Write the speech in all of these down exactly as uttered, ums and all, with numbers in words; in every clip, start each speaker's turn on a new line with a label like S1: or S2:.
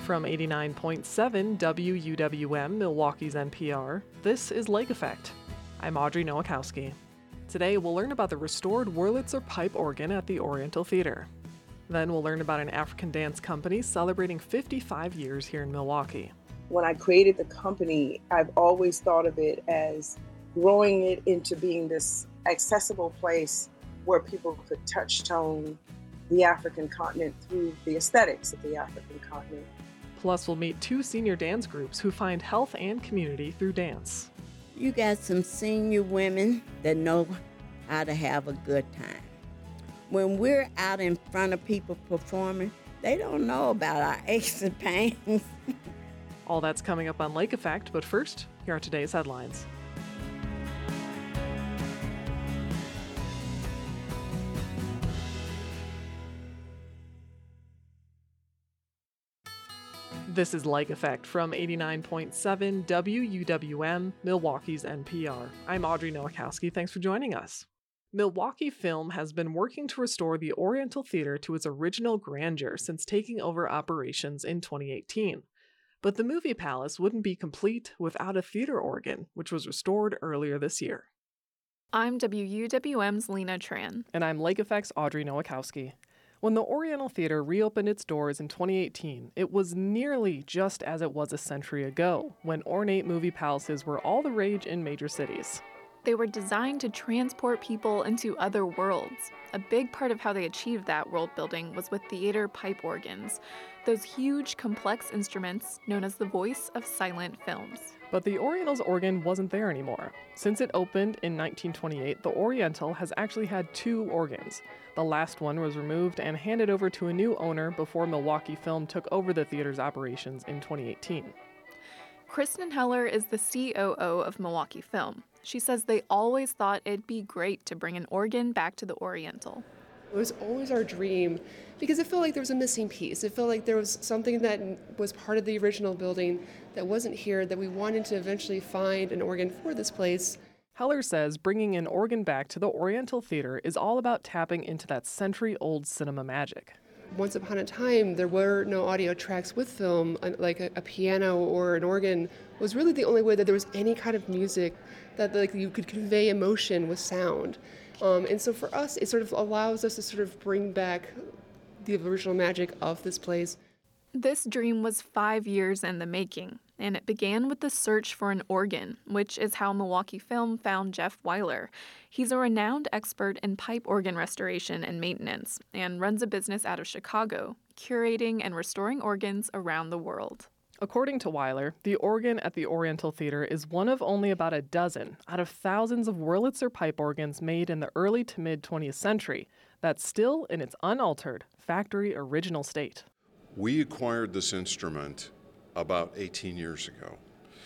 S1: From eighty-nine point seven W U W M, Milwaukee's N P R, this is Lake Effect. I'm Audrey Nowakowski. Today we'll learn about the restored Wurlitzer pipe organ at the Oriental Theater. Then we'll learn about an African dance company celebrating fifty-five years here in Milwaukee.
S2: When I created the company, I've always thought of it as growing it into being this accessible place where people could touch tone the African continent through the aesthetics of the African continent.
S1: Plus, we'll meet two senior dance groups who find health and community through dance.
S3: You got some senior women that know how to have a good time. When we're out in front of people performing, they don't know about our aches and pains.
S1: All that's coming up on Lake Effect, but first, here are today's headlines. This is Lake Effect from eighty-nine point seven W U W M, Milwaukee's N P R. I'm Audrey Nowakowski. Thanks for joining us. Milwaukee Film has been working to restore the Oriental Theater to its original grandeur since taking over operations in twenty eighteen. But the Movie Palace wouldn't be complete without a theater organ, which was restored earlier this year.
S4: I'm W U W M's Lena Tran.
S1: And I'm Lake Effect's Audrey Nowakowski. When the Oriental Theater reopened its doors in twenty eighteen, it was nearly just as it was a century ago, when ornate movie palaces were all the rage in major cities.
S4: They were designed to transport people into other worlds. A big part of how they achieved that world building was with theater pipe organs, those huge, complex instruments known as the voice of silent films.
S1: But the Oriental's organ wasn't there anymore. Since it opened in nineteen twenty-eight, the Oriental has actually had two organs. The last one was removed and handed over to a new owner before Milwaukee Film took over the theater's operations in twenty eighteen.
S4: Kristen Heller is the C O O of Milwaukee Film. She says they always thought it'd be great to bring an organ back to the Oriental.
S5: It was always our dream because it felt like there was a missing piece. It felt like there was something that was part of the original building that wasn't here, that we wanted to eventually find an organ for this place.
S1: Heller says bringing an organ back to the Oriental Theater is all about tapping into that century-old cinema magic.
S5: Once upon a time, there were no audio tracks with film, like a, a piano or an organ was really the only way that there was any kind of music that like you could convey emotion with sound. Um, and so for us, it sort of allows us to sort of bring back the original magic of this place.
S4: This dream was five years in the making, and it began with the search for an organ, which is how Milwaukee Film found Jeff Weiler. He's a renowned expert in pipe organ restoration and maintenance, and runs a business out of Chicago, curating and restoring organs around the world.
S1: According to Weiler, the organ at the Oriental Theater is one of only about a dozen out of thousands of Wurlitzer pipe organs made in the early to mid-twentieth century that's still in its unaltered, factory original state.
S6: We acquired this instrument about eighteen years ago,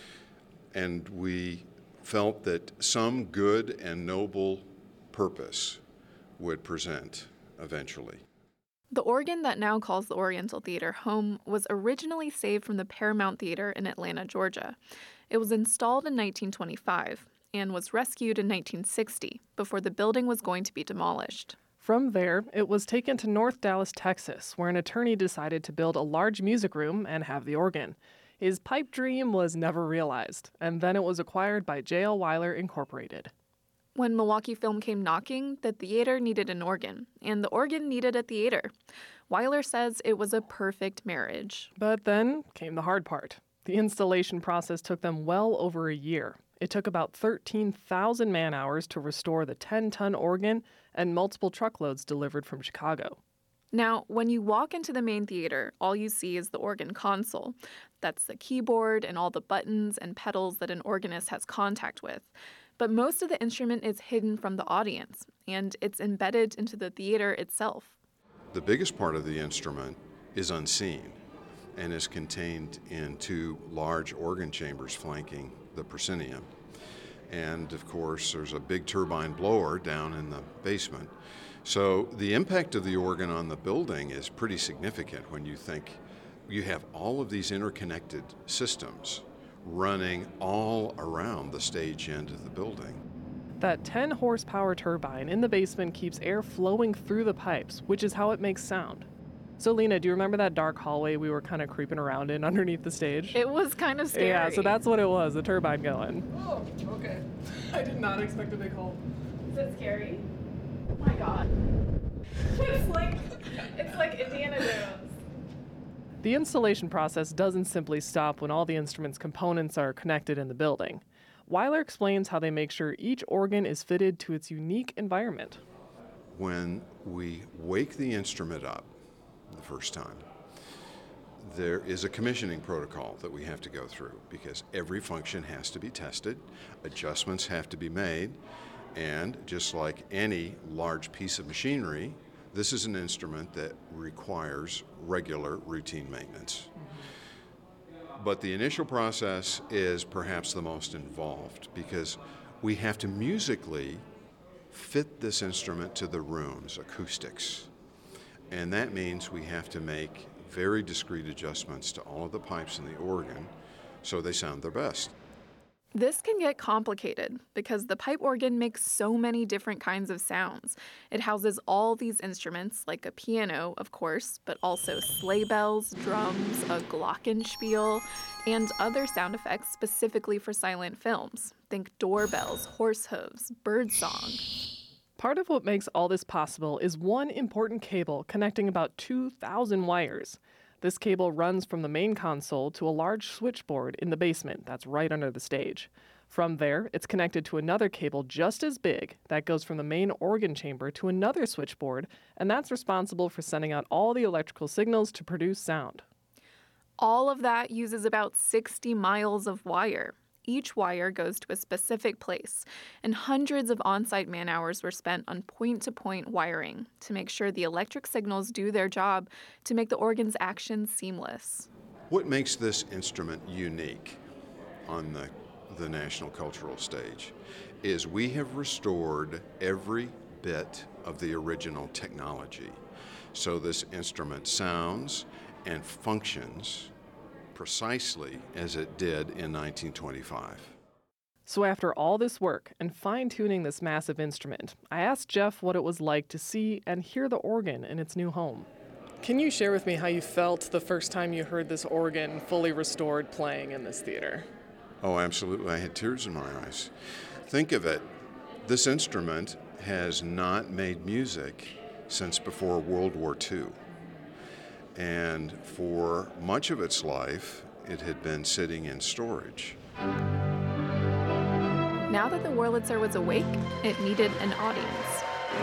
S6: and we felt that some good and noble purpose would present eventually.
S4: The organ that now calls the Oriental Theater home was originally saved from the Paramount Theater in Atlanta, Georgia. It was installed in nineteen twenty-five and was rescued in nineteen sixty before the building was going to be demolished.
S1: From there, it was taken to North Dallas, Texas, where an attorney decided to build a large music room and have the organ. His pipe dream was never realized, and then it was acquired by J L Weiler Incorporated.
S4: When Milwaukee Film came knocking, the theater needed an organ, and the organ needed a theater. Weiler says it was a perfect marriage.
S1: But then came the hard part. The installation process took them well over a year. It took about thirteen thousand man-hours to restore the ten-ton organ and multiple truckloads delivered from Chicago.
S4: Now, when you walk into the main theater, all you see is the organ console. That's the keyboard and all the buttons and pedals that an organist has contact with. But most of the instrument is hidden from the audience, and it's embedded into the theater itself.
S6: The biggest part of the instrument is unseen and is contained in two large organ chambers flanking the proscenium. And of course, there's a big turbine blower down in the basement. So the impact of the organ on the building is pretty significant when you think you have all of these interconnected systems running all around the stage end of the building.
S1: That ten horsepower turbine in the basement keeps air flowing through the pipes, which is how it makes sound. So, Lena, do you remember that dark hallway we were kind of creeping around in underneath the stage?
S4: It was kind of scary.
S1: Yeah, so that's what it was, the turbine going. Oh, okay. I did not expect a big hole.
S4: Is it scary? Oh my god. It's like, it's like Indiana Jones.
S1: The installation process doesn't simply stop when all the instrument's components are connected in the building. Weiler explains how they make sure each organ is fitted to its unique environment.
S6: When we wake the instrument up the first time, there is a commissioning protocol that we have to go through because every function has to be tested, adjustments have to be made, and just like any large piece of machinery, this is an instrument that requires regular routine maintenance. But the initial process is perhaps the most involved because we have to musically fit this instrument to the room's acoustics. And that means we have to make very discrete adjustments to all of the pipes in the organ so they sound their best.
S4: This can get complicated because the pipe organ makes so many different kinds of sounds. It houses all these instruments, like a piano, of course, but also sleigh bells, drums, a glockenspiel, and other sound effects specifically for silent films. Think doorbells, horse hooves, birdsong.
S1: Part of what makes all this possible is one important cable connecting about two thousand wires. This cable runs from the main console to a large switchboard in the basement that's right under the stage. From there, it's connected to another cable just as big that goes from the main organ chamber to another switchboard, and that's responsible for sending out all the electrical signals to produce sound.
S4: All of that uses about sixty miles of wire. Each wire goes to a specific place, and hundreds of on-site man-hours were spent on point-to-point wiring to make sure the electric signals do their job to make the organ's action seamless.
S6: What makes this instrument unique on the, the national cultural stage is we have restored every bit of the original technology. So this instrument sounds and functions precisely as it did in nineteen twenty-five.
S1: So after all this work and fine-tuning this massive instrument, I asked Jeff what it was like to see and hear the organ in its new home. Can you share with me how you felt the first time you heard this organ fully restored playing in this theater?
S6: Oh, absolutely. I had tears in my eyes. Think of it. This instrument has not made music since before World War Two. And for much of its life, it had been sitting in storage.
S4: Now that the Wurlitzer was awake, it needed an audience.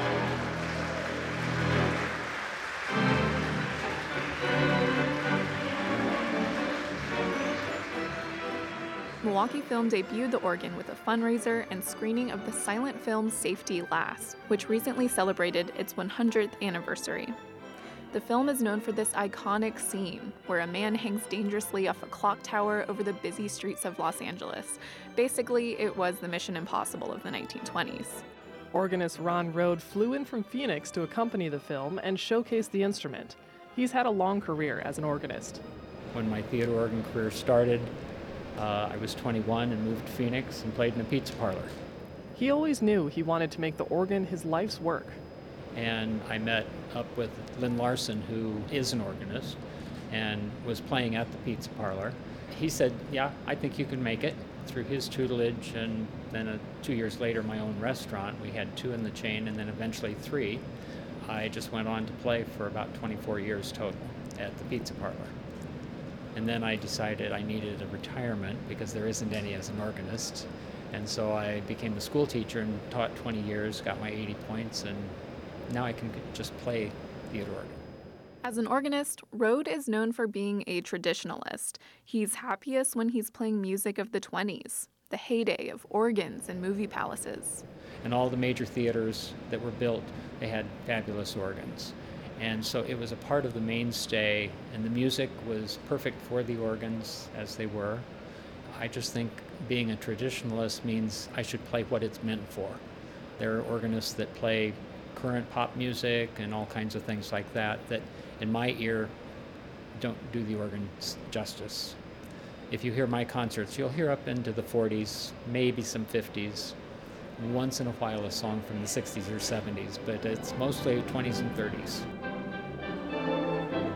S4: Milwaukee Film debuted the organ with a fundraiser and screening of the silent film Safety Last, which recently celebrated its one hundredth anniversary. The film is known for this iconic scene where a man hangs dangerously off a clock tower over the busy streets of Los Angeles. Basically, it was the Mission Impossible of the nineteen twenties.
S1: Organist Ron Rode flew in from Phoenix to accompany the film and showcase the instrument. He's had a long career as an organist.
S7: When my theater organ career started, uh, I was twenty-one and moved to Phoenix and played in a pizza parlor.
S1: He always knew he wanted to make the organ his life's work.
S7: And I met up with Lynn Larson, who is an organist, and was playing at the pizza parlor. He said, yeah, I think you can make it. Through his tutelage, and then uh, two years later, my own restaurant. We had two in the chain, and then eventually three. I just went on to play for about twenty-four years total at the pizza parlor. And then I decided I needed a retirement because there isn't any as an organist. And so I became a school teacher and taught twenty years, got my eighty points, and now I can just play theater organ.
S4: As an organist, Rode is known for being a traditionalist. He's happiest when he's playing music of the twenties, the heyday of organs and movie palaces.
S7: And all the major theaters that were built, they had fabulous organs. And so it was a part of the mainstay, and the music was perfect for the organs as they were. I just think being a traditionalist means I should play what it's meant for. There are organists that play current pop music and all kinds of things like that that in my ear don't do the organ justice. If you hear my concerts, you'll hear up into the forties, maybe some fifties, once in a while a song from the sixties or seventies, but it's mostly twenties and thirties.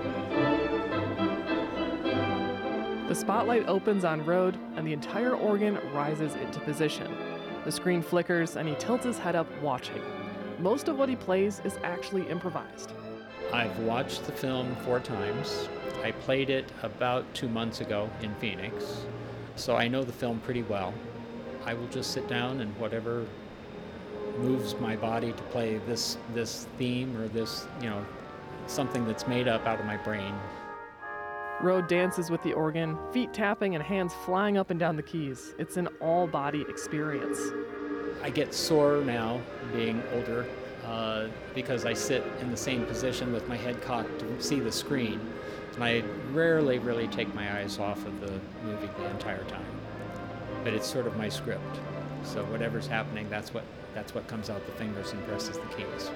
S1: The spotlight opens on Rode, and the entire organ rises into position. The screen flickers, and he tilts his head up, watching. Most of what he plays is actually improvised.
S7: I've watched the film four times. I played it about two months ago in Phoenix, so I know the film pretty well. I will just sit down and whatever moves my body to play this this theme or this, you know, something that's made up out of my brain.
S1: Rode dances with the organ, feet tapping and hands flying up and down the keys. It's an all-body experience.
S7: I get sore now, being older, uh, because I sit in the same position with my head cocked to see the screen. And I rarely really take my eyes off of the movie the entire time. But it's sort of my script. So whatever's happening, that's what that's what comes out the fingers and presses the keys.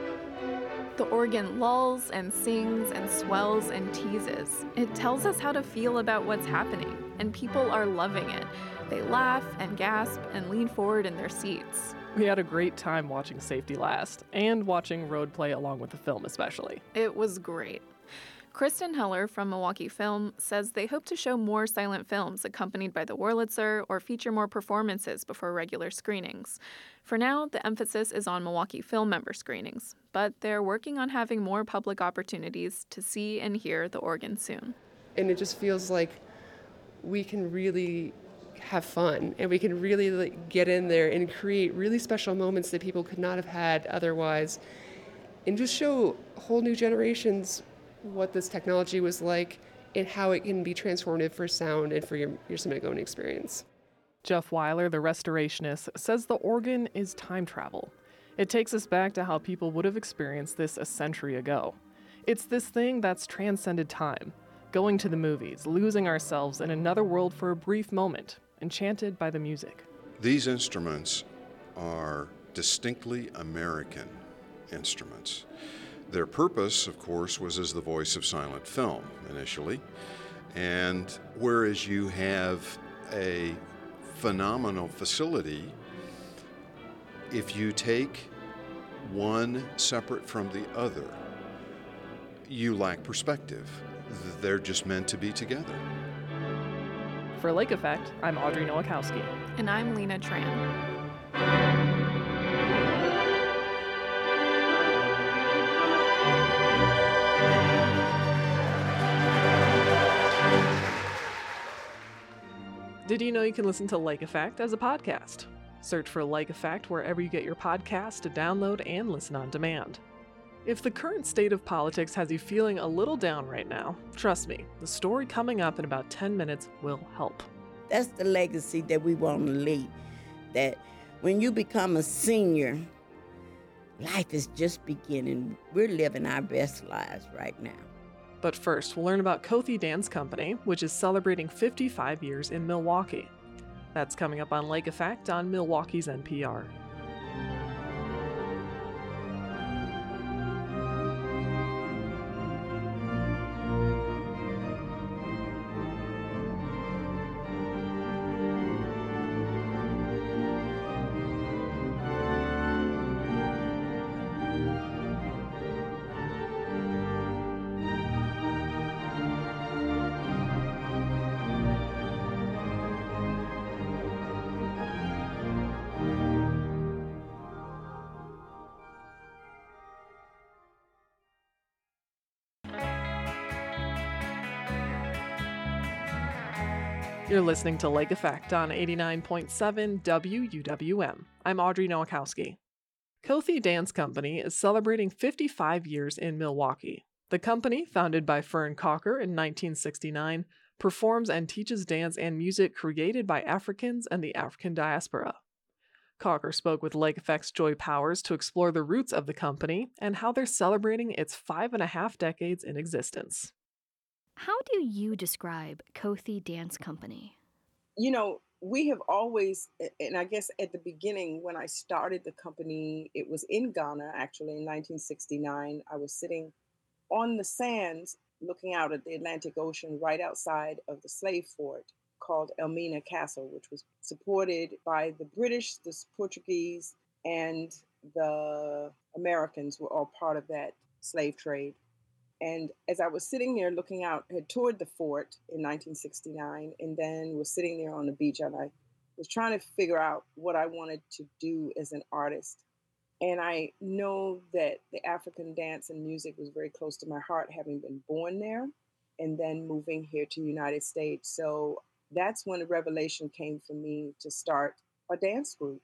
S4: The organ lulls and sings and swells and teases. It tells us how to feel about what's happening, and people are loving it. They laugh and gasp and lean forward in their seats.
S1: We had a great time watching Safety Last, and watching Rode play along with the film especially.
S4: It was great. Kristen Heller from Milwaukee Film says they hope to show more silent films accompanied by the Wurlitzer or feature more performances before regular screenings. For now, the emphasis is on Milwaukee Film member screenings, but they're working on having more public opportunities to see and hear the organ soon.
S5: And it just feels like we can really have fun and we can really like, get in there and create really special moments that people could not have had otherwise, and just show whole new generations what this technology was like and how it can be transformative for sound and for your, your cinema-going experience.
S1: Jeff Weiler, the restorationist, says the organ is time travel. It takes us back to how people would have experienced this a century ago. It's this thing that's transcended time, going to the movies, losing ourselves in another world for a brief moment, enchanted by the music.
S6: These instruments are distinctly American instruments. Their purpose, of course, was as the voice of silent film initially. And whereas you have a phenomenal facility, if you take one separate from the other, you lack perspective. They're just meant to be together.
S1: For Lake Effect, I'm Audrey Nowakowski.
S4: And I'm Lena Tran.
S1: Did you know you can listen to Lake Effect as a podcast? Search for Lake Effect wherever you get your podcasts to download and listen on demand. If the current state of politics has you feeling a little down right now, trust me, the story coming up in about ten minutes will help.
S3: That's the legacy that we want to leave, that when you become a senior, life is just beginning. We're living our best lives right now.
S1: But first, we'll learn about Kothi Dance Company, which is celebrating fifty-five years in Milwaukee. That's coming up on Lake Effect on Milwaukee's N P R. You're listening to Lake Effect on eighty-nine point seven W U W M. I'm Audrey Nowakowski. Kothi Dance Company is celebrating fifty-five years in Milwaukee. The company, founded by Fern Cocker in nineteen sixty-nine, performs and teaches dance and music created by Africans and the African diaspora. Cocker spoke with Lake Effect's Joy Powers to explore the roots of the company and how they're celebrating its five and a half decades in existence.
S8: How do you describe Kothi Dance Company?
S2: You know, we have always, and I guess at the beginning when I started the company, it was in Ghana, actually, in nineteen sixty-nine. I was sitting on the sands looking out at the Atlantic Ocean right outside of the slave fort called Elmina Castle, which was supported by the British, the Portuguese, and the Americans were all part of that slave trade. And as I was sitting there looking out, had toured the fort in nineteen sixty-nine, and then was sitting there on the beach, and I was trying to figure out what I wanted to do as an artist. And I know that the African dance and music was very close to my heart, having been born there and then moving here to the United States. So that's when the revelation came for me to start a dance group,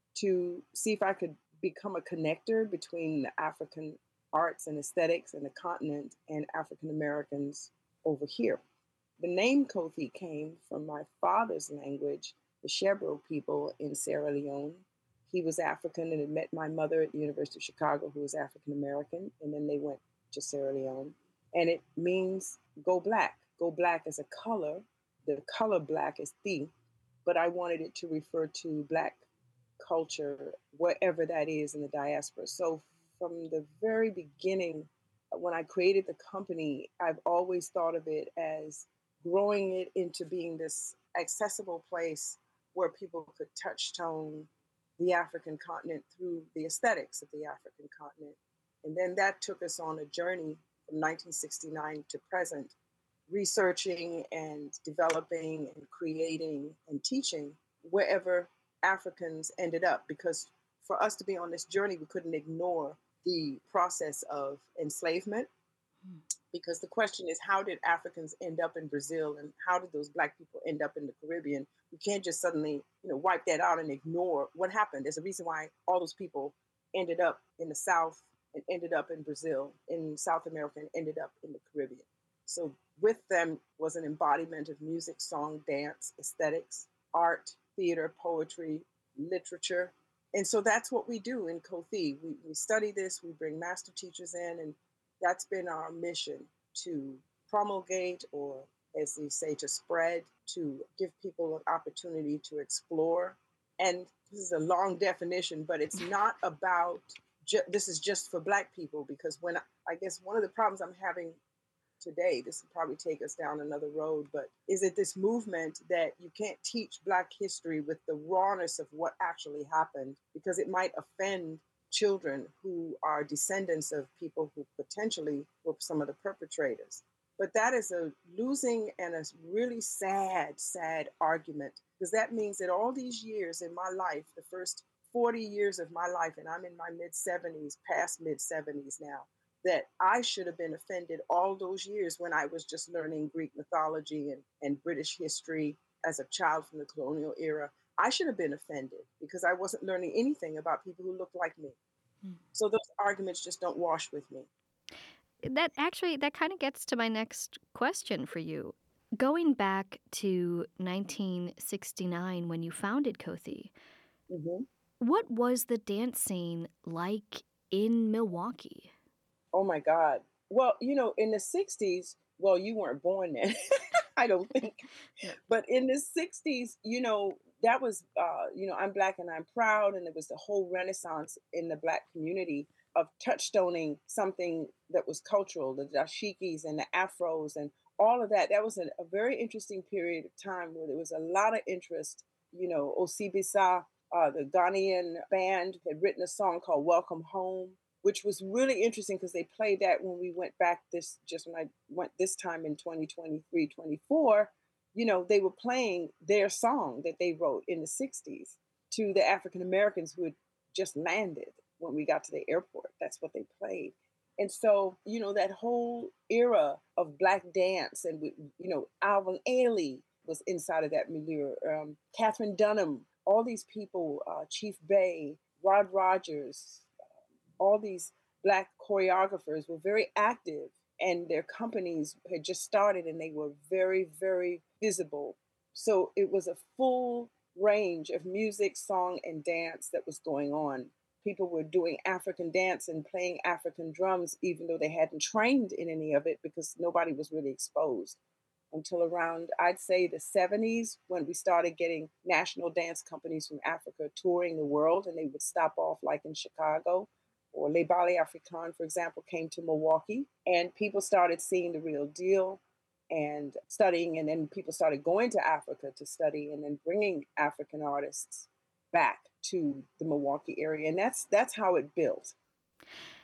S2: to see if I could become a connector between the African arts and aesthetics in the continent and African Americans over here. The name Kofi came from my father's language, the Shebro people in Sierra Leone. He was African and had met my mother at the University of Chicago, who was African American, and then they went to Sierra Leone. And it means go black. Go black as a color. The color black is Thi, but I wanted it to refer to Black culture, wherever that is in the diaspora. So from the very beginning, when I created the company, I've always thought of it as growing it into being this accessible place where people could touch tone the African continent through the aesthetics of the African continent. And then that took us on a journey from nineteen sixty-nine to present, researching and developing and creating and teaching wherever Africans ended up. Because for us to be on this journey, we couldn't ignore the process of enslavement. Because the question is, how did Africans end up in Brazil, and how did those Black people end up in the Caribbean? You can't just suddenly, you know, wipe that out and ignore what happened. There's a reason why all those people ended up in the South and ended up in Brazil, in South America, and ended up in the Caribbean. So with them was an embodiment of music, song, dance, aesthetics, art, theater, poetry, literature. And so that's what we do in Kofi. We, we study this, we bring master teachers in, and that's been our mission, to promulgate, or as they say, to spread, to give people an opportunity to explore. And this is a long definition, but it's not about, ju- this is just for Black people, because when I, I guess one of the problems I'm having today, this will probably take us down another road, but is it this movement that you can't teach Black history with the rawness of what actually happened, because it might offend children who are descendants of people who potentially were some of the perpetrators. But that is a losing and a really sad, sad argument, because that means that all these years in my life, the first forty years of my life, and I'm in my mid seventies, past mid seventies now, that I should have been offended all those years when I was just learning Greek mythology and, and British history as a child from the colonial era. I should have been offended because I wasn't learning anything about people who looked like me. Hmm. So those arguments just don't wash with me.
S8: That actually, that kind of gets to my next question for you. Going back to nineteen sixty-nine when you founded Kofi, mm-hmm. what was the dance scene like in Milwaukee?
S2: Oh my God. Well, you know, in the sixties, well, you weren't born then, I don't think. But in the sixties, you know, that was, uh, you know, I'm Black and I'm proud. And it was the whole renaissance in the Black community of touchstoning something that was cultural, the dashikis and the afros and all of that. That was a, a very interesting period of time where there was a lot of interest. You know, Osibisa, uh, the Ghanaian band, had written a song called Welcome Home, which was really interesting because they played that when we went back this, just when I went this time in twenty twenty-three, twenty-four, you know, they were playing their song that they wrote in the sixties to the African Americans who had just landed when we got to the airport. That's what they played. And so, you know, that whole era of Black dance and, you know, Alvin Ailey was inside of that milieu, um, Catherine Dunham, all these people, uh, Chief Bay, Rod Rogers, all these Black choreographers were very active, and their companies had just started and they were very, very visible. So it was a full range of music, song, and dance that was going on. People were doing African dance and playing African drums, even though they hadn't trained in any of it because nobody was really exposed until around, I'd say, the seventies, when we started getting national dance companies from Africa touring the world, and they would stop off like in Chicago. Or Les Ballets Africains, for example, came to Milwaukee, and people started seeing the real deal and studying, and then people started going to Africa to study and then bringing African artists back to the Milwaukee area. And that's that's how it built.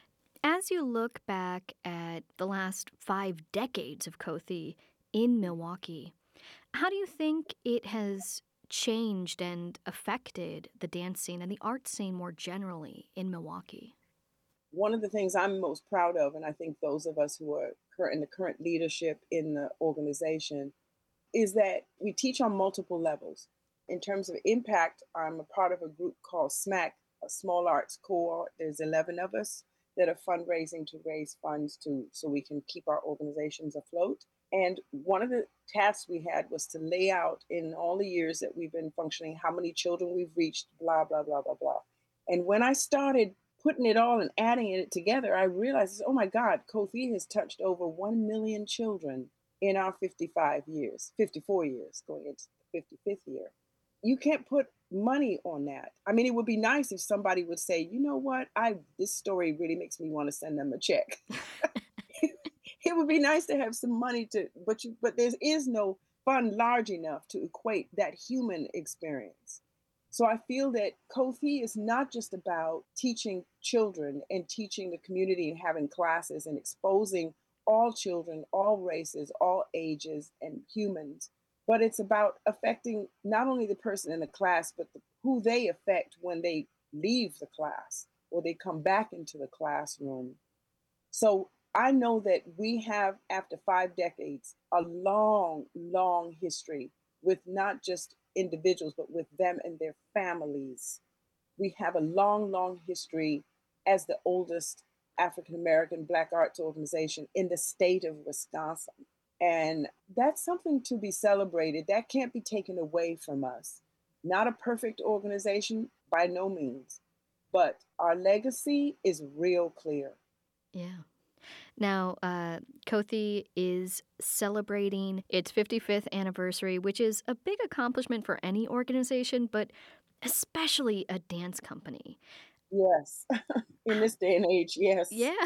S8: As you look back at the last five decades of Kothi in Milwaukee, how do you think it has changed and affected the dance scene and the art scene more generally in Milwaukee?
S2: One of the things I'm most proud of, and I think those of us who are in the current leadership in the organization, is that we teach on multiple levels. In terms of impact, I'm a part of a group called SMAC, a Small Arts Cohort. There's eleven of us that are fundraising to raise funds to so we can keep our organizations afloat. And one of the tasks we had was to lay out in all the years that we've been functioning, how many children we've reached, blah, blah, blah, blah, blah. And when I started putting it all and adding it together, I realized, oh my God, Kothi has touched over one million children in our fifty-five years, fifty-four years, going into the fifty-fifth year. You can't put money on that. I mean, it would be nice if somebody would say, you know what, I this story really makes me want to send them a check. It would be nice to have some money to, but you, but there is no fund large enough to equate that human experience. So I feel that Kothi is not just about teaching children and teaching the community and having classes and exposing all children, all races, all ages and humans, but it's about affecting not only the person in the class, but the, who they affect when they leave the class or they come back into the classroom. So I know that we have, after five decades, a long, long history with not just individuals, but with them and their families. We have a long, long history as the oldest African-American Black arts organization in the state of Wisconsin. And that's something to be celebrated. That can't be taken away from us. Not a perfect organization, by no means, but our legacy is real clear.
S8: Yeah. Now, uh, Kothi is celebrating its fifty-fifth anniversary, which is a big accomplishment for any organization, but especially a dance company.
S2: Yes. In this day and age, yes.
S8: Yeah.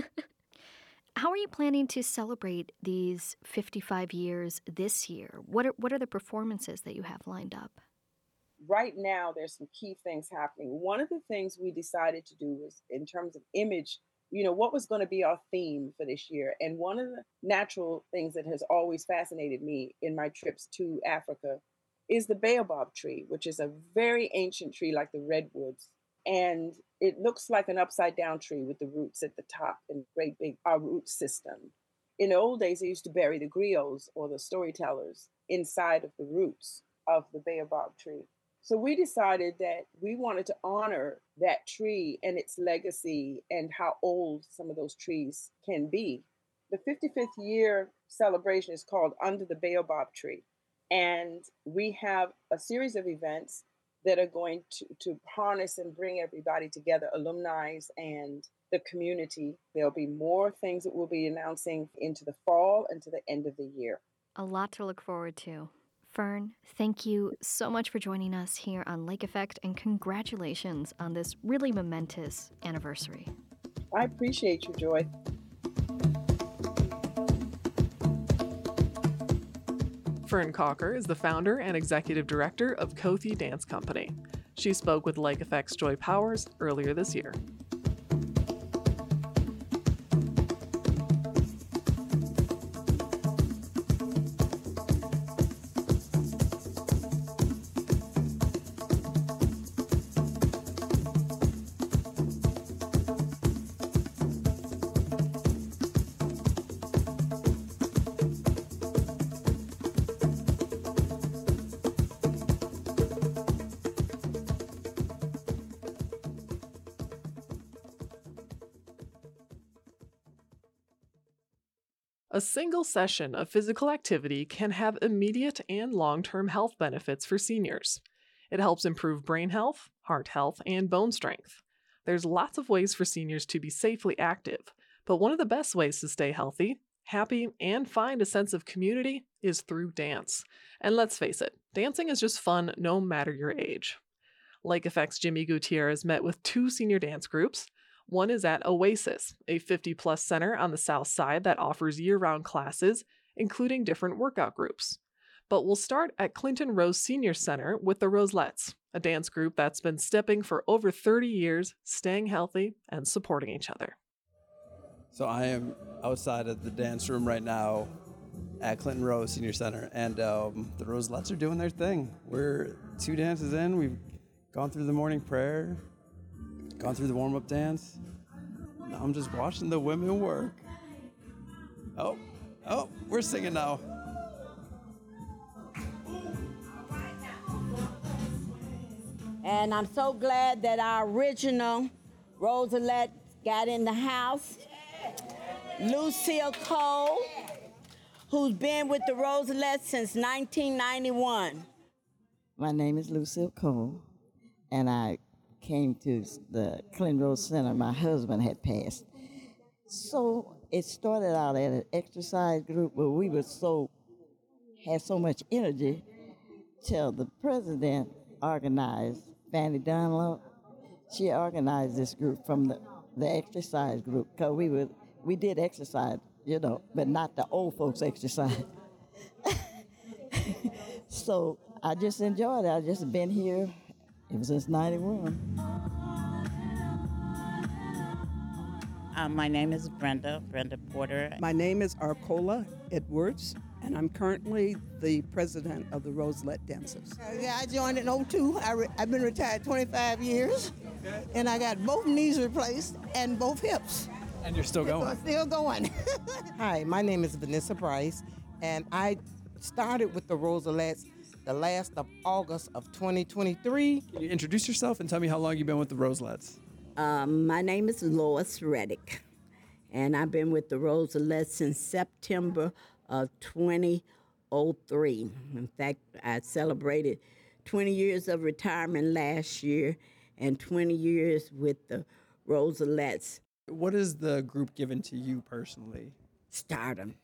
S8: How are you planning to celebrate these fifty-five years this year? What are, what are the performances that you have lined up?
S2: Right now, there's some key things happening. One of the things we decided to do was, in terms of image, you know, what was going to be our theme for this year. And one of the natural things that has always fascinated me in my trips to Africa is the baobab tree, which is a very ancient tree like the redwoods. And it looks like an upside down tree with the roots at the top and great big our root system. In the old days, they used to bury the griots or the storytellers inside of the roots of the baobab tree. So we decided that we wanted to honor that tree and its legacy and how old some of those trees can be. The fifty-fifth year celebration is called Under the Baobab Tree. And we have a series of events that are going to, to harness and bring everybody together, alumni and the community. There'll be more things that we'll be announcing into the fall and to the end of the year.
S8: A lot to look forward to. Fern, thank you so much for joining us here on Lake Effect, and congratulations on this really momentous anniversary.
S2: I appreciate you, Joy.
S1: Fern Cocker is the founder and executive director of Kothi Dance Company. She spoke with Lake Effect's Joy Powers earlier this year. A single session of physical activity can have immediate and long-term health benefits for seniors. It helps improve brain health, heart health, and bone strength. There's lots of ways for seniors to be safely active, but one of the best ways to stay healthy, happy, and find a sense of community is through dance. And let's face it, dancing is just fun no matter your age. Lake Effect's Jimmy Gutierrez met with two senior dance groups. One is at Oasis, a fifty-plus center on the south side that offers year-round classes, including different workout groups. But we'll start at Clinton Rose Senior Center with the Roselettes, a dance group that's been stepping for over thirty years, staying healthy and supporting each other.
S9: So I am outside of the dance room right now at Clinton Rose Senior Center, and um, the Roselettes are doing their thing. We're two dances in. We've gone through the morning prayer, gone through the warm-up dance. Now I'm just watching the women work. Oh, oh, we're singing now.
S3: And I'm so glad that our original Roselette got in the house. Lucille Cole, who's been with the Roselettes since nineteen ninety-one.
S10: My name is Lucille Cole, and I came to the Clinton Rose Center. My husband had passed. So it started out at an exercise group where we were so, had so much energy till the president organized, Fanny Dunlop, she organized this group from the, the exercise group, because we were, we did exercise, you know, but not the old folks exercise. So I just enjoyed it. I just been here, it was since ninety-one.
S11: Uh, my name is Brenda, Brenda Porter.
S12: My name is Arcola Edwards, and I'm currently the president of the Roselette Dancers.
S13: Uh, yeah, I joined in oh two. I re- I've been retired twenty-five years, and I got both knees replaced and both hips.
S9: And you're still going?
S13: So I'm still going.
S14: Hi, my name is Vanessa Price, and I started with the Roselettes the last of August of twenty twenty-three.
S9: Can you introduce yourself and tell me how long you've been with the Roselettes?
S3: Um, my name is Lois Reddick, and I've been with the Roselettes since September of twenty oh three. In fact, I celebrated twenty years of retirement last year and twenty years with the Roselettes.
S9: What is the group given to you personally?
S3: Stardom.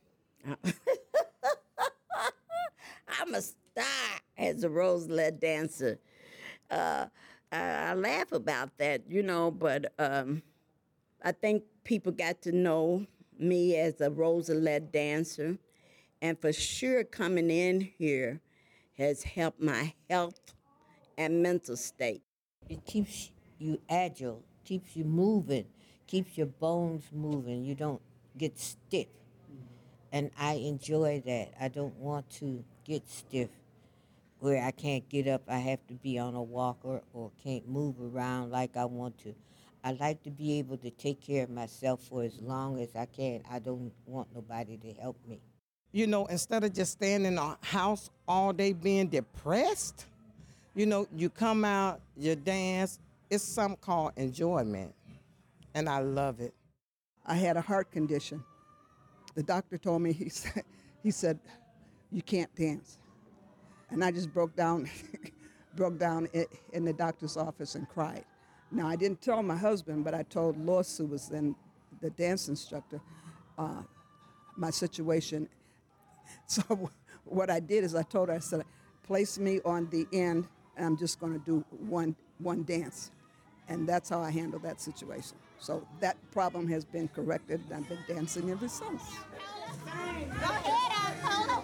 S3: I'm a star as a Roselette dancer. Uh, I, I laugh about that, you know, but um, I think people got to know me as a Roselette dancer. And for sure, coming in here has helped my health and mental state.
S15: It keeps you agile, keeps you moving, keeps your bones moving. You don't get stiff. And I enjoy that. I don't want to get stiff where I can't get up. I have to be on a walker or can't move around like I want to. I like to be able to take care of myself for as long as I can. I don't want nobody to help me.
S14: You know, instead of just standing in a house all day being depressed, you know, you come out, you dance. It's something called enjoyment, and I love it.
S12: I had a heart condition. The doctor told me, he said, he said, you can't dance. And I just broke down, broke down in the doctor's office and cried. Now, I didn't tell my husband, but I told Lois, who was then the dance instructor, uh, my situation. So what I did is I told her, I said, place me on the end, and I'm just going to do one one dance. And that's how I handled that situation. So that problem has been corrected, and I've been dancing ever since.
S13: Go ahead, Arcola.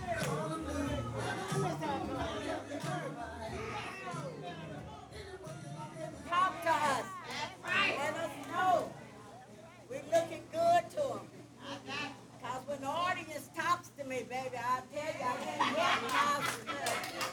S3: Talk to us. Let us know. We're looking good to them. Because when the audience talks to me, baby, I tell you, I can't get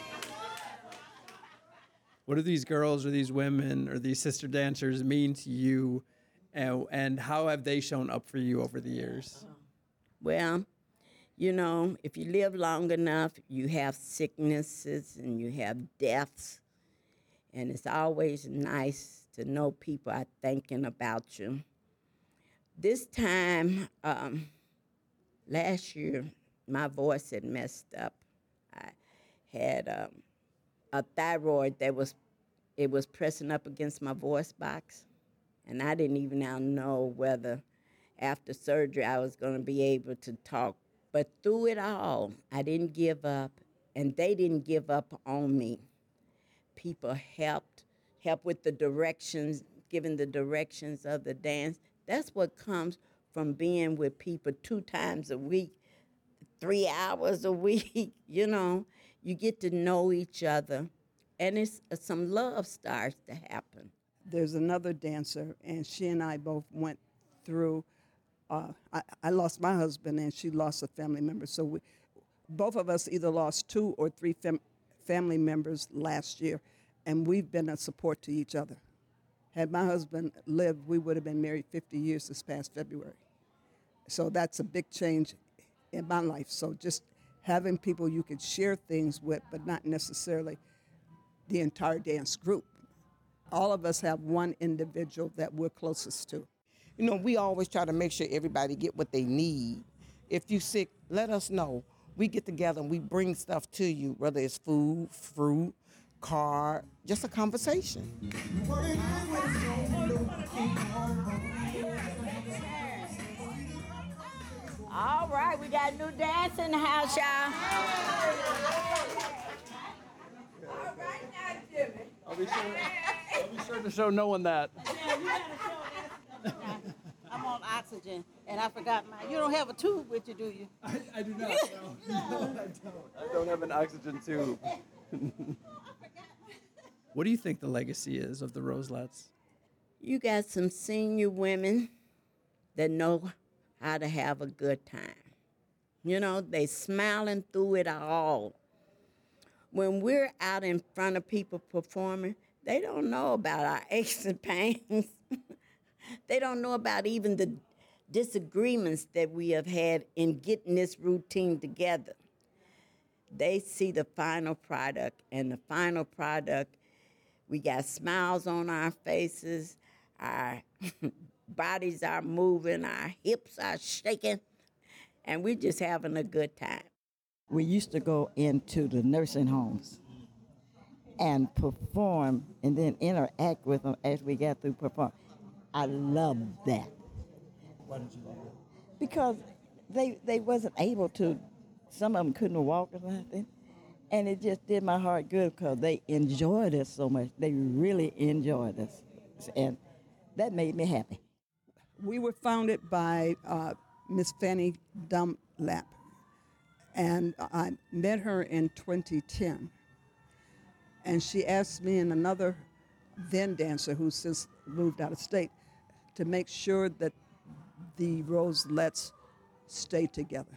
S9: What do these girls or these women or these sister dancers mean to you, and, and how have they shown up for you over the years?
S3: Well, you know, if you live long enough, you have sicknesses and you have deaths. And it's always nice to know people are thinking about you. This time, um, last year, my voice had messed up. I had um, a thyroid that was, it was pressing up against my voice box. And I didn't even now know whether after surgery I was going to be able to talk. But through it all, I didn't give up, and they didn't give up on me. People helped, helped with the directions, giving the directions of the dance. That's what comes from being with people two times a week, three hours a week, you know. You get to know each other, and it's uh, some love starts to happen.
S12: There's another dancer, and she and I both went through Uh, I, I lost my husband, and she lost a family member. So we, both of us either lost two or three fam- family members last year, and we've been a support to each other. Had my husband lived, we would have been married fifty years this past February. So that's a big change in my life. So just having people you could share things with, but not necessarily the entire dance group. All of us have one individual that we're closest to.
S14: You know, we always try to make sure everybody get what they need. If you're sick, let us know. We get together and we bring stuff to you, whether it's food, fruit, car, just a conversation.
S3: All right, we got a new dance in the house, y'all.
S10: All right now, Jimmy.
S9: I'll be sure, I'll be sure to show no one that.
S13: I'm on oxygen, and I forgot mine. You don't have a tube with you, do you?
S9: I, I do not. No. No, I don't. I don't have an oxygen tube. What do you think the legacy is of the Roselettes?
S3: You got some senior women that know how to have a good time. You know, they smiling through it all. When we're out in front of people performing, they don't know about our aches and pains. They don't know about even the disagreements that we have had in getting this routine together. They see the final product, and the final product, we got smiles on our faces, our bodies are moving, our hips are shaking, and we're just having a good time.
S10: We used to go into the nursing homes and perform and then interact with them as we got through performing. I loved that.
S9: Why did you love it?
S10: Because they they wasn't able to, some of them couldn't walk or nothing, and it just did my heart good because they enjoyed us so much. They really enjoyed us, and that made me happy.
S12: We were founded by uh, Miss Fanny Dunlap, and I met her in twenty ten. And she asked me and another then dancer who since moved out of state to make sure that the Roselettes stay together.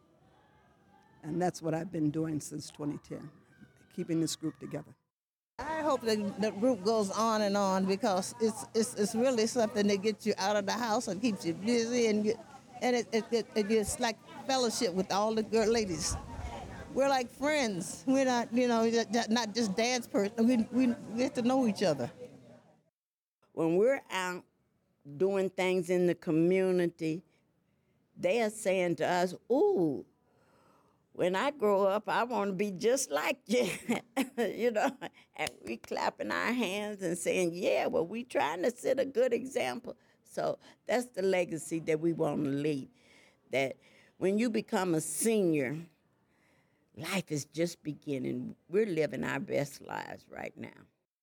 S12: And that's what I've been doing since twenty ten, keeping this group together.
S13: I hope that the group goes on and on because it's it's, it's really something that gets you out of the house and keeps you busy, and you, and it, it, it, it's like fellowship with all the girl ladies. We're like friends. We're not, you know, not just dance person. We, we get to know each other.
S3: When we're out doing things in the community, they are saying to us, ooh, when I grow up, I want to be just like you, you know, and we clapping our hands and saying, yeah, well, we trying to set a good example. So that's the legacy that we want to leave, that when you become a senior, life is just beginning. We're living our best lives right now.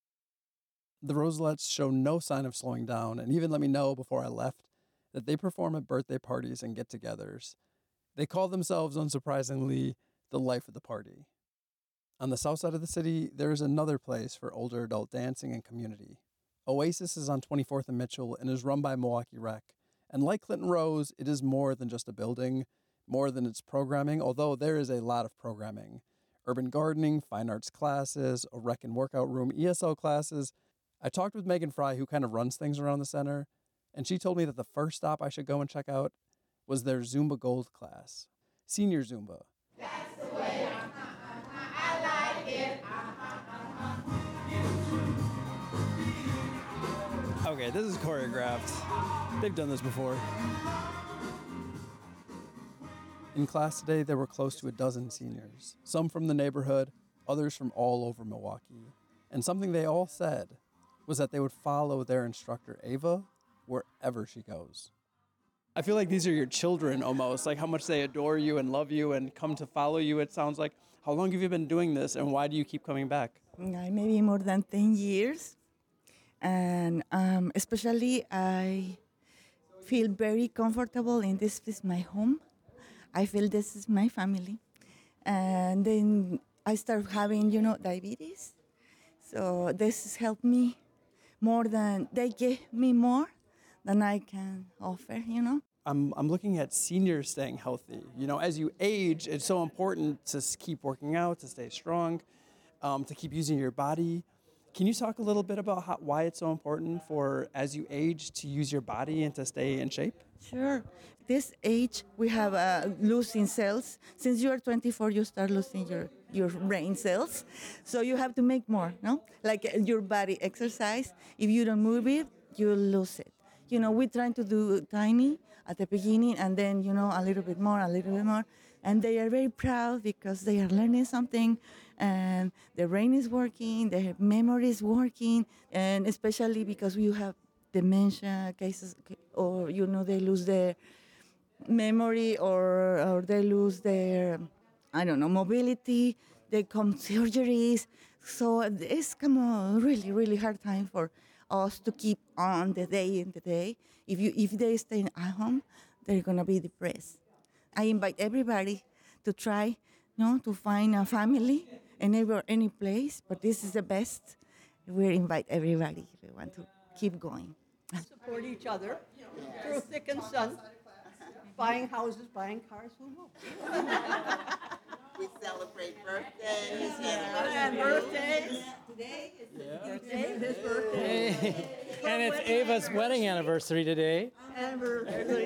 S9: The Roselettes show no sign of slowing down, and even let me know before I left that they perform at birthday parties and get-togethers. They call themselves, unsurprisingly, the life of the party. On the south side of the city, there is another place for older adult dancing and community. Oasis is on twenty-fourth and Mitchell and is run by Milwaukee Rec. And like Clinton Rose, it is more than just a building, more than its programming, although there is a lot of programming. Urban gardening, fine arts classes, a rec and workout room, E S L classes. I talked with Megan Fry, who kind of runs things around the center, and she told me that the first stop I should go and check out was their Zumba Gold class. Senior Zumba.
S16: That's the way I like it.
S9: Okay, this is choreographed. They've done this before. In class today, there were close to a dozen seniors, some from the neighborhood, others from all over Milwaukee. And something they all said was that they would follow their instructor, Ava, wherever she goes. I feel like these are your children almost, like how much they adore you and love you and come to follow you. It sounds like, how long have you been doing this and why do you keep coming back?
S17: Maybe more than ten years. And um, especially I feel very comfortable in this is my home. I feel this is my family. And then I start having, you know, diabetes. So this has helped me more than, they give me more than I can offer, you know.
S9: I'm, I'm looking at seniors staying healthy. You know, as you age, it's so important to s- keep working out, to stay strong, um, to keep using your body. Can you talk a little bit about how, why it's so important for, as you age, to use your body and to stay in shape?
S17: Sure. This age, we have uh, losing cells. Since you are twenty-four, you start losing your, your brain cells. So you have to make more, no? Like uh, your body exercise. If you don't move it, you lose it. You know, we're trying to do tiny at the beginning and then, you know, a little bit more, a little bit more. And they are very proud because they are learning something and their brain is working, their memory is working, and especially because you have dementia cases or, you know, they lose their memory or, or they lose their, I don't know, mobility, they come surgeries. So it's come a really, really hard time for us to keep on the day and the day. If you if they stay at home, they're gonna be depressed. I invite everybody to try, you know, to find a family in every, any place, but this is the best. We invite everybody if we want to keep going.
S18: Support each other through thick and thin, buying houses, buying cars, who knows?
S19: We celebrate birthdays.
S18: Yeah. And birthdays. Today is yeah. his birthday.
S20: And it's Ava's wedding anniversary today.
S18: Anniversary.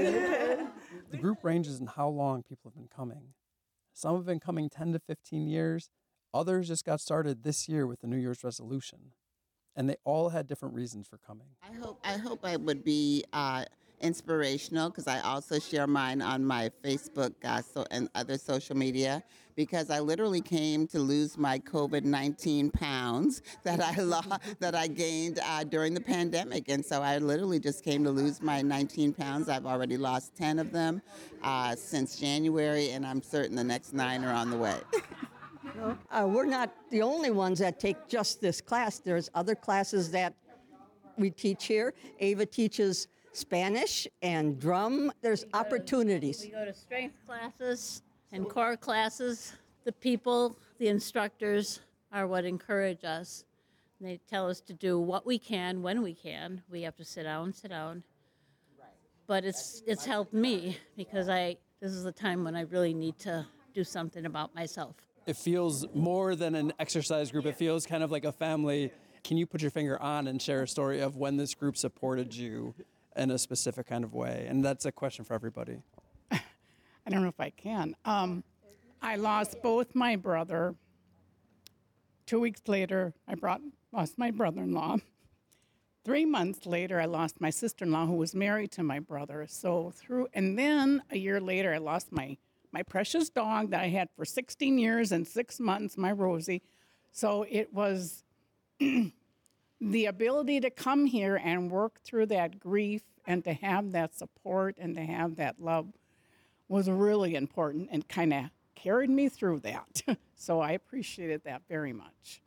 S9: The group ranges in how long people have been coming. Some have been coming ten to fifteen years. Others just got started this year with the New Year's resolution. And they all had different reasons for coming.
S19: I hope I hope I would be uh, inspirational because I also share mine on my Facebook uh, so, and other social media because I literally came to lose my COVID nineteen pounds that I lost, that I gained uh, during the pandemic. And so I literally just came to lose my nineteen pounds. I've already lost ten of them uh, since January, and I'm certain the next nine are on the way.
S18: Uh, we're not the only ones that take just this class. There's other classes that we teach here. Ava teaches Spanish and drum. There's
S21: We go to-
S18: opportunities.
S21: We go to strength classes and core classes. The people, the instructors, are what encourage us. They tell us to do what we can when we can. We have to sit down, sit down. But it's it's helped me because I this is the time when I really need to do something about myself.
S9: It feels more than an exercise group. It feels kind of like a family. Can you put your finger on and share a story of when this group supported you in a specific kind of way? And that's a question for everybody.
S22: I don't know if I can. Um, I lost both my brother. Two weeks later, I brought lost my brother-in-law. Three months later, I lost my sister-in-law, who was married to my brother. So through, and then a year later, I lost my my precious dog that I had for sixteen years and six months, my Rosie. So it was the ability to come here and work through that grief and to have that support and to have that love was really important and kind of carried me through that. So I appreciated that very much.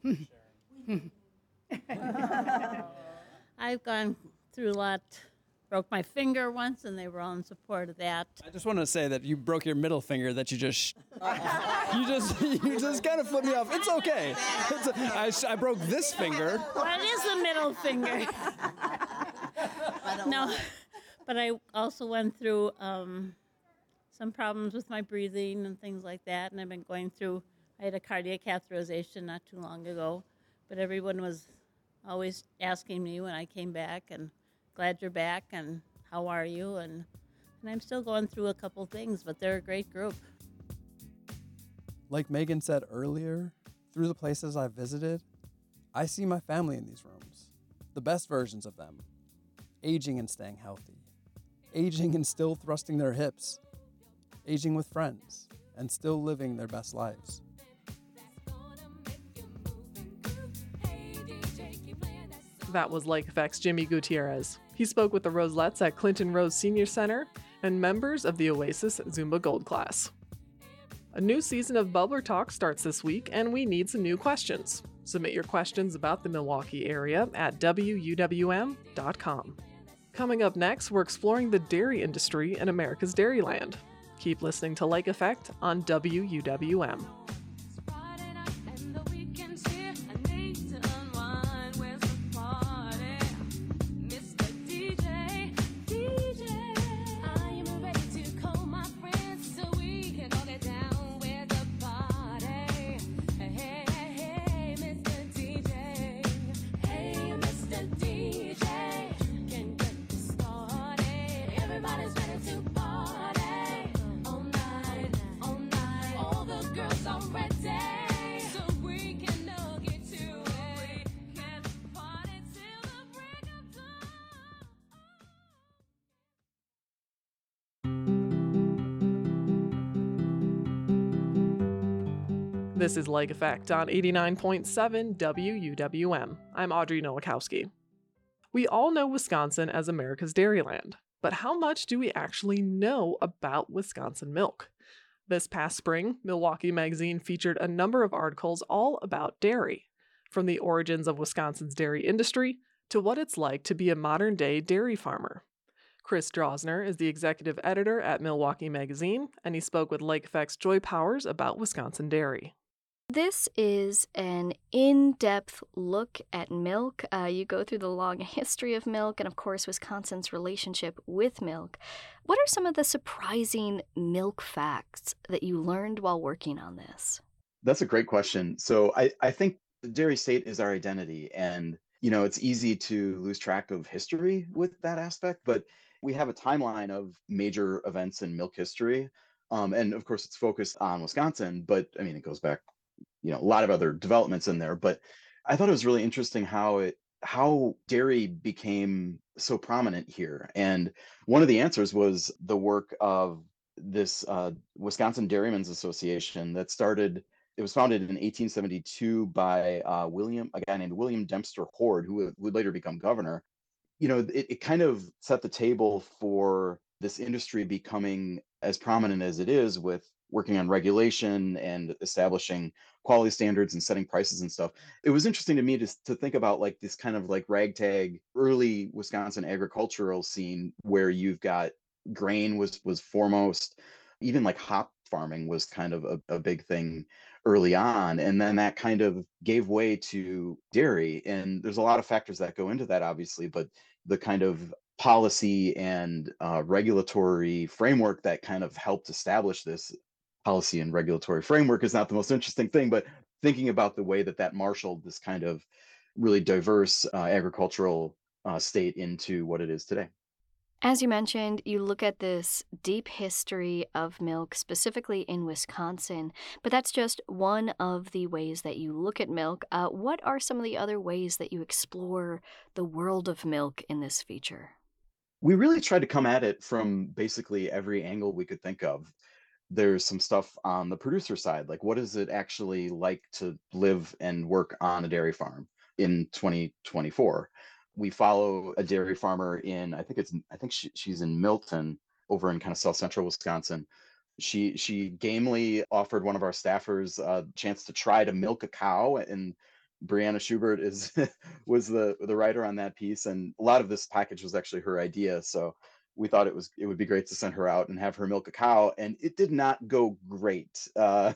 S21: I've gone through a lot. Broke my finger once, and they were all in support of that.
S9: I just want to say that you broke your middle finger. That you just, you just, you just kind of flipped me off. It's okay. It's a, I, I broke this finger.
S21: Well, it is the middle finger. No, but I also went through um, some problems with my breathing and things like that, and I've been going through. I had a cardiac catheterization not too long ago, but everyone was always asking me when I came back and. Glad you're back, and how are you? And, and I'm still going through a couple things, but they're a great group.
S9: Like Megan said earlier, through the places I've visited, I see my family in these rooms, the best versions of them, aging and staying healthy, aging and still thrusting their hips, aging with friends, and still living their best lives.
S1: That was Lake Effect's Jimmy Gutierrez. He spoke with the Roselettes at Clinton Rose Senior Center and members of the Oasis Zumba Gold class. A new season of Bubbler Talk starts this week, and we need some new questions. Submit your questions about the Milwaukee area at W U W M dot com. Coming up next, we're exploring the dairy industry in America's Dairyland. Keep listening to Lake Effect on W U W M. This is Lake Effect on eighty-nine point seven W U W M. I'm Audrey Nowakowski. We all know Wisconsin as America's dairyland, but how much do we actually know about Wisconsin milk? This past spring, Milwaukee Magazine featured a number of articles all about dairy, from the origins of Wisconsin's dairy industry to what it's like to be a modern-day dairy farmer. Chris Drosner is the executive editor at Milwaukee Magazine, and he spoke with Lake Effect's Joy Powers about Wisconsin dairy.
S8: This is an in-depth look at milk. Uh, you go through the long history of milk and, of course, Wisconsin's relationship with milk. What are some of the surprising milk facts that you learned while working on this?
S5: That's a great question. So I, I think the dairy state is our identity, and you know it's easy to lose track of history with that aspect, but we have a timeline of major events in milk history. Um, and of course, it's focused on Wisconsin, but I mean, it goes back you know, a lot of other developments in there, but I thought it was really interesting how it how dairy became so prominent here. And one of the answers was the work of this uh, Wisconsin Dairymen's Association that started. It was founded in eighteen seventy-two by uh, William, a guy named William Dempster Hord, who would, would later become governor. You know, it, it kind of set the table for this industry becoming as prominent as it is, with working on regulation and establishing quality standards and setting prices and stuff. It was interesting to me to, to think about like this kind of like ragtag early Wisconsin agricultural scene where you've got grain was was foremost, even like hop farming was kind of a, a big thing early on. And then that kind of gave way to dairy. And there's a lot of factors that go into that, obviously, but the kind of policy and uh, regulatory framework that kind of helped establish this policy and regulatory framework is not the most interesting thing, but thinking about the way that that marshaled this kind of really diverse uh, agricultural uh, state into what it is today.
S8: As you mentioned, you look at this deep history of milk, specifically in Wisconsin, but that's just one of the ways that you look at milk. Uh, what are some of the other ways that you explore the world of milk in this feature?
S5: We really tried to come at it from basically every angle we could think of. There's some stuff on the producer side, like what is it actually like to live and work on a dairy farm in twenty twenty-four? We follow a dairy farmer in, I think it's, I think she, she's in Milton, over in kind of south central Wisconsin. She she gamely offered one of our staffers a chance to try to milk a cow, and Brianna Schubert is was the the writer on that piece, and a lot of this package was actually her idea. So we thought it was it would be great to send her out and have her milk a cow, and it did not go great. Uh,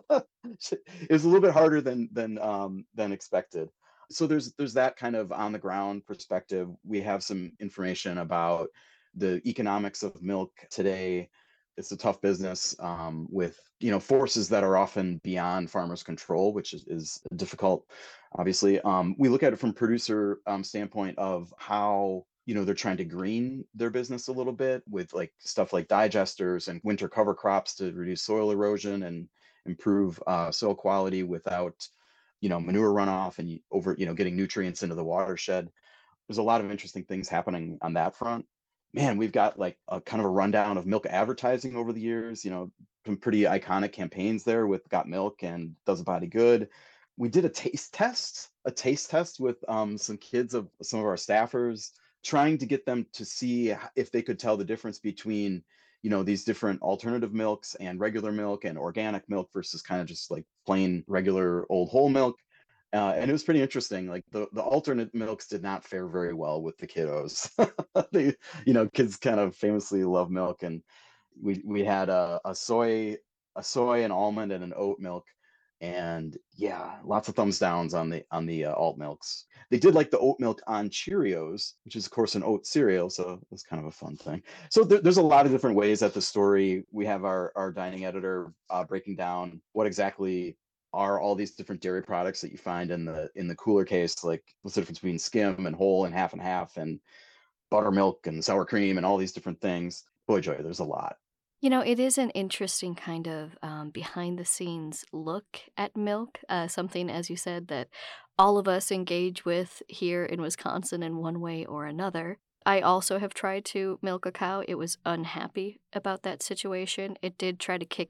S5: it was a little bit harder than than um, than expected. So there's there's that kind of on the ground perspective. We have some information about the economics of milk today. It's a tough business um, with you know forces that are often beyond farmers' control, which is, is difficult. Obviously, um, we look at it from producer um, standpoint of how you know they're trying to green their business a little bit with like stuff like digesters and winter cover crops to reduce soil erosion and improve uh, soil quality without you know manure runoff and over you know getting nutrients into the watershed. There's a lot of interesting things happening on that front. Man, we've got like a kind of a rundown of milk advertising over the years, you know, some pretty iconic campaigns there with Got Milk and Does a Body Good. We did a taste test, a taste test with um, some kids of some of our staffers, trying to get them to see if they could tell the difference between, you know, these different alternative milks and regular milk and organic milk versus kind of just like plain regular old whole milk. Uh, and it was pretty interesting. Like the, the alternate milks did not fare very well with the kiddos. they, you know, kids kind of famously love milk, and we we had a, a soy, a soy, an almond, and an oat milk, and yeah, lots of thumbs downs on the on the uh, alt milks. They did like the oat milk on Cheerios, which is of course an oat cereal, so it was kind of a fun thing. So there, there's a lot of different ways that the story. We have our our dining editor uh, breaking down what exactly are all these different dairy products that you find in the in the cooler case, like what's the difference between skim and whole and half and half and buttermilk and sour cream and all these different things. Boy, Joy, there's a lot.
S8: You know, it is an interesting kind of um, behind the scenes look at milk, uh, something, as you said, that all of us engage with here in Wisconsin in one way or another. I also have tried to milk a cow. It was unhappy about that situation. It did try to kick me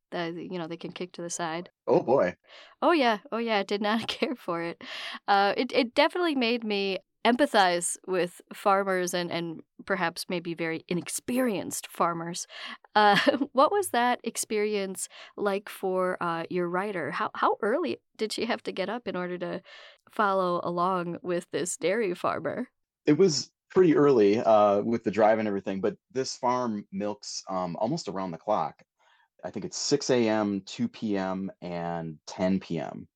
S8: that, you know, they can kick to the side.
S5: Oh boy.
S8: Oh yeah, oh yeah, I did not care for it. Uh, it it definitely made me empathize with farmers and, and perhaps maybe very inexperienced farmers. Uh, what was that experience like for uh, your writer? How how early did she have to get up in order to follow along with this dairy farmer?
S5: It was pretty early uh, with the drive and everything, but this farm milks um, almost around the clock. I think it's six a m, two p m, and ten p m.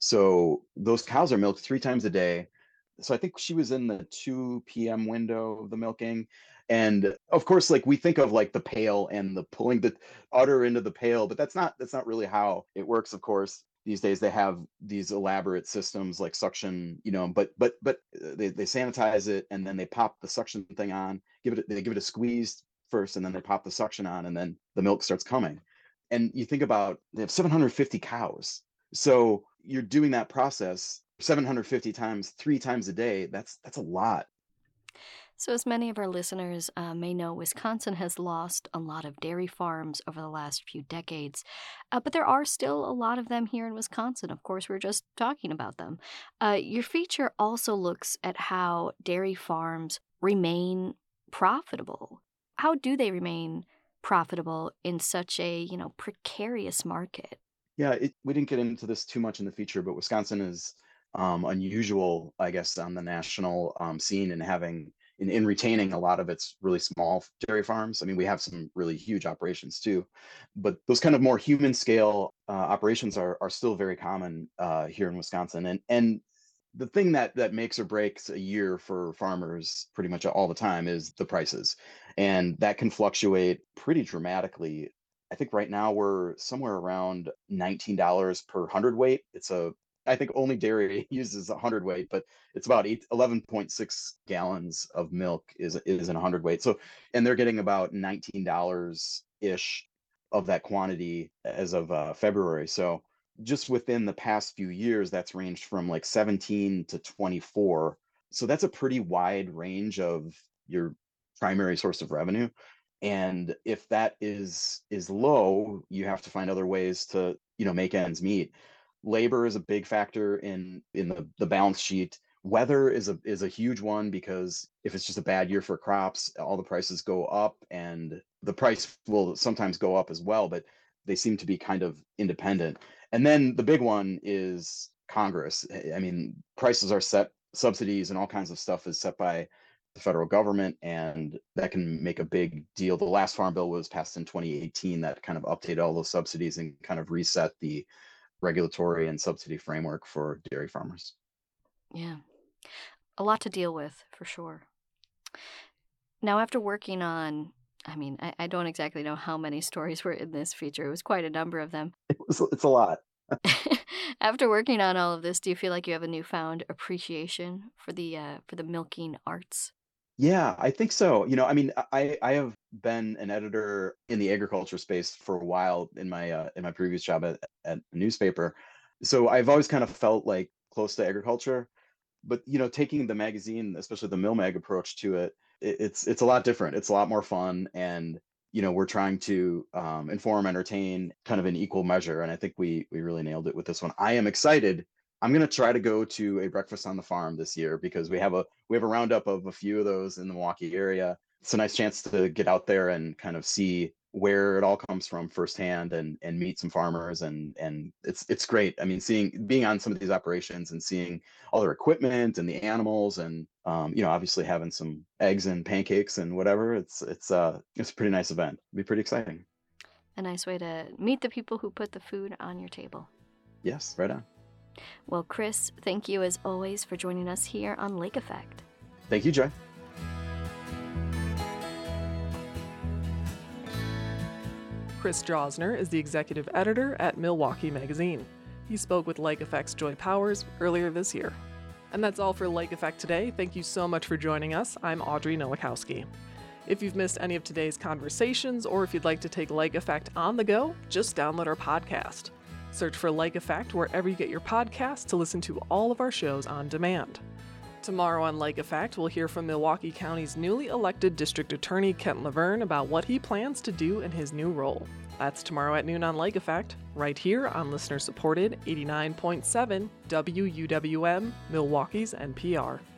S5: So those cows are milked three times a day. So I think she was in the two p m window of the milking. And of course, like we think of like the pail and the pulling the udder into the pail, but that's not that's not really how it works, of course. These days they have these elaborate systems like suction, you know, but but but they, they sanitize it and then they pop the suction thing on, give it they give it a squeeze first, and then they pop the suction on, and then the milk starts coming. And you think about, they have seven hundred fifty cows. So you're doing that process seven hundred fifty times, three times a day. That's that's a lot.
S8: So, as many of our listeners uh, may know, Wisconsin has lost a lot of dairy farms over the last few decades, uh, but there are still a lot of them here in Wisconsin. Of course, we're just talking about them. Uh, your feature also looks at how dairy farms remain profitable. How do they remain profitable in such a, you know, precarious market?
S5: Yeah, it, we didn't get into this too much in the feature, but Wisconsin is um, unusual, I guess, on the national um, scene in having in, in retaining a lot of its really small dairy farms. I mean, we have some really huge operations too, but those kind of more human scale uh, operations are are still very common uh, here in Wisconsin. And and the thing that that makes or breaks a year for farmers pretty much all the time is the prices, and that can fluctuate pretty dramatically. I think right now we're somewhere around nineteen dollars per hundredweight. It's a I think only dairy uses a hundredweight, but it's about eleven point six gallons of milk is is in a hundredweight. So, and they're getting about nineteen dollars ish of that quantity as of uh, February. So, just within the past few years, that's ranged from like seventeen to twenty-four. So that's a pretty wide range of your primary source of revenue. And if that is is low, you have to find other ways to, you know, make ends meet. Labor is a big factor in in the, the balance sheet. Weather is a is a huge one, because if it's just a bad year for crops, all the prices go up, and the price will sometimes go up as well, but they seem to be kind of independent. And then the big one is Congress. I mean, prices are set, subsidies and all kinds of stuff is set by the federal government, and that can make a big deal. The last farm bill was passed in twenty eighteen that kind of updated all those subsidies and kind of reset the regulatory and subsidy framework for dairy farmers.
S8: Yeah, a lot to deal with for sure. Now, after working on, I mean, I, I don't exactly know how many stories were in this feature. It was quite a number of them.
S5: It was, it's a lot.
S8: After working on all of this, do you feel like you have a newfound appreciation for the uh, for the milking arts?
S5: Yeah, I think so. You know, I mean, I I have been an editor in the agriculture space for a while in my uh, in my previous job at, at a newspaper. So I've always kind of felt like close to agriculture, but you know, taking the magazine, especially the MilMag approach to it, it it's it's a lot different. It's a lot more fun, and you know, we're trying to um, inform, entertain, kind of in equal measure. And I think we we really nailed it with this one. I am excited. I'm going to try to go to a breakfast on the farm this year, because we have a we have a roundup of a few of those in the Milwaukee area. It's a nice chance to get out there and kind of see where it all comes from firsthand, and and meet some farmers, and and it's it's great. I mean, seeing being on some of these operations and seeing all their equipment and the animals, and um, you know, obviously having some eggs and pancakes and whatever. It's it's uh it's a pretty nice event. It'll be pretty exciting.
S8: A nice way to meet the people who put the food on your table.
S5: Yes, right on.
S8: Well, Chris, thank you as always for joining us here on Lake Effect.
S5: Thank you, Joy.
S1: Chris Drosner is the executive editor at Milwaukee Magazine. He spoke with Lake Effect's Joy Powers earlier this year. And that's all for Lake Effect today. Thank you so much for joining us. I'm Audrey Nowakowski. If you've missed any of today's conversations, or if you'd like to take Lake Effect on the go, just download our podcast. Search for Lake Effect wherever you get your podcasts to listen to all of our shows on demand. Tomorrow on Lake Effect, we'll hear from Milwaukee County's newly elected District Attorney Kent Laverne about what he plans to do in his new role. That's tomorrow at noon on Lake Effect, right here on listener-supported eighty-nine point seven W U W M, Milwaukee's N P R.